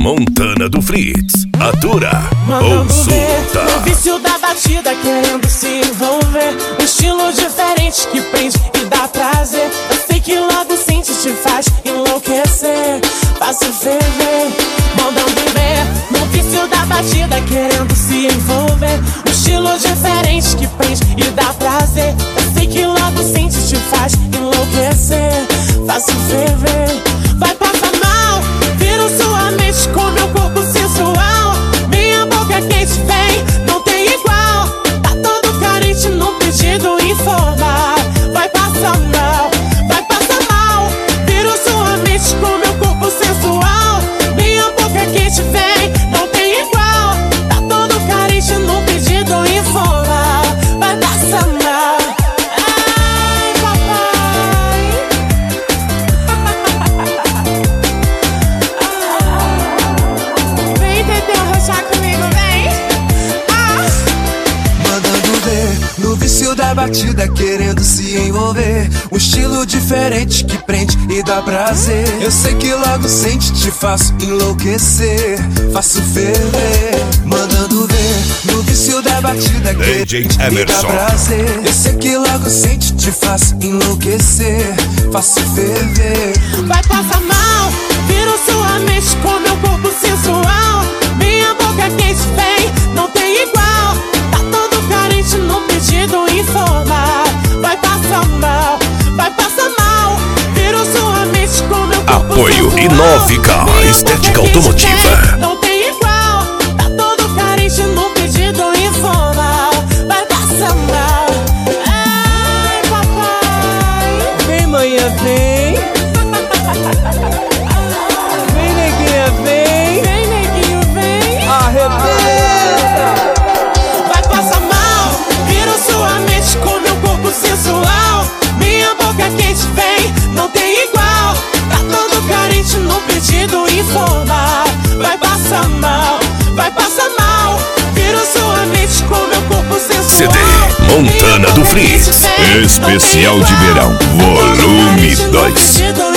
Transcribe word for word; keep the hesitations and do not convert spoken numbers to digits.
Montana do Fritz, atura ou solta. O vício da batida querendo se envolver, um estilo diferente que prende e dá prazer. Eu sei que logo sente, te faz enlouquecer, faço ferver, mandando ver. No vício da batida querendo se envolver, um estilo diferente que prende e dá prazer. Eu sei que logo sente, te faz enlouquecer, faço ferver. Vai passar mal, viro sua mente com meu corpo sensual. Minha boca quente vem, não tem igual. Tá todo carente num pedido informal. Vai passar mal, vai passar mal, viro sua mente com meu corpo sensual. Minha boca quente vem, não tem igual. Tá todo carente num pedido informal. Vai passar mal. Ai, papai. Vem tentar arrochar comigo, vem. Ah. Mandando ver, no vício da batida querendo se envolver, um estilo diferente que prende e dá prazer. Eu sei que logo sente, te faço enlouquecer, faço ferver. Mandando ver, no vício da batida querendo e dá prazer. Eu sei que logo sente, te faço enlouquecer, faço ferver. Vai passar mal, viro sua mente com meu corpo sensual. Minha boca quente vem, não tem igual. Tá todo carente num pedido informal. Vai passar mal, vai passar mal, viro sua mente com meu corpo Apoio sensual. Inovica, Minha estética boca quente automotiva. vem, não tem igual. Tá todo carente num pedido informal. Vai passar mal. Ai, papai. Vem, manhã, vem. Vem, neguinha, vem. Vem, neguinho, vem. Arrebenta. Vai passar mal, viro sua mente com meu corpo sensual. Minha boca quente vem, não tem igual. Tá todo carente num pedido informal. Vai passar mal, vai passar mal, viro sua mente com meu corpo sensual. C D Montana do Fritz, especial de verão, volume dois.